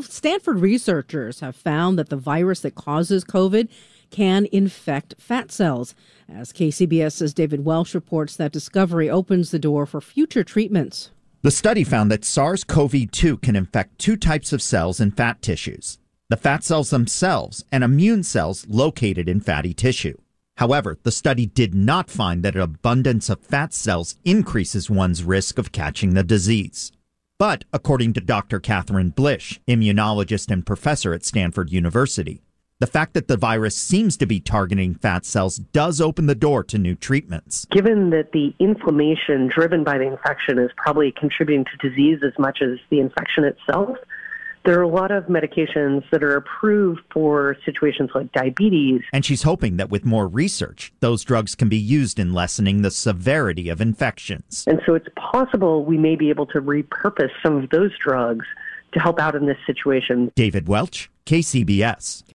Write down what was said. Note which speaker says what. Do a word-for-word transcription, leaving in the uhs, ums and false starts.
Speaker 1: Well, Stanford researchers have found that the virus that causes COVID can infect fat cells. As KCBS's David Welsh reports, that discovery opens the door for future treatments.
Speaker 2: The study found that SARS-C o V two can infect two types of cells in fat tissues: the fat cells themselves and immune cells located in fatty tissue. However, the study did not find that an abundance of fat cells increases one's risk of catching the disease. But according to Doctor Catherine Blish, immunologist and professor at Stanford University, the fact that the virus seems to be targeting fat cells does open the door to new treatments.
Speaker 3: Given that the inflammation driven by the infection is probably contributing to disease as much as the infection itself, there are a lot of medications that are approved for situations like diabetes.
Speaker 2: And she's hoping that with more research, those drugs can be used in lessening the severity of infections.
Speaker 3: And so it's possible we may be able to repurpose some of those drugs to help out in this situation.
Speaker 2: David Welch, K C B S.